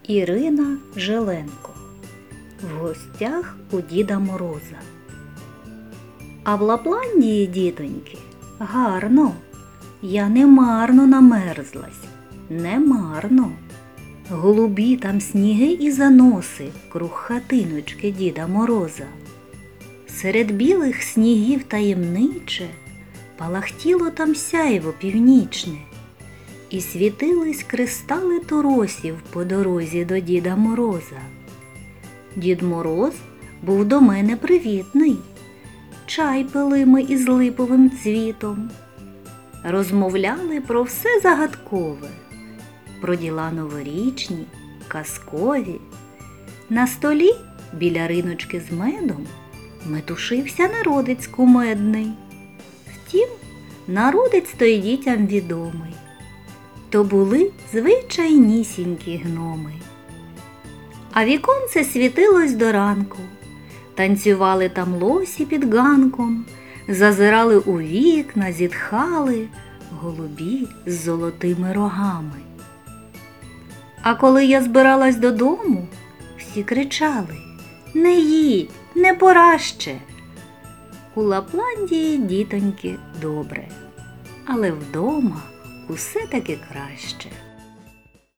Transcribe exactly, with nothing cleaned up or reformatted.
Ірина Желенко. В гостях у Діда Мороза. А в Лапландії, дітоньки, гарно. Я не марно намерзлась, не марно. Голубі там сніги і заноси круг хатиночки Діда Мороза. Серед білих снігів таємниче палахтіло там сяйво північне, і світились кристали торосів по дорозі до Діда Мороза. Дід Мороз був до мене привітний, чай пили ми із липовим цвітом. Розмовляли про все загадкове, про діла новорічні, казкові. На столі біля риночки з медом метушився народець кумедний. Втім, народець той дітям відомий. То були звичайнісінькі гноми. А віконце світилось до ранку. Танцювали там лосі під ганком, зазирали у вікна, зітхали голубі з золотими рогами. А коли я збиралась додому, всі кричали: «Не їдь, не пора ще!» У Лапландії, дітоньки, добре, але вдома усе таки краще.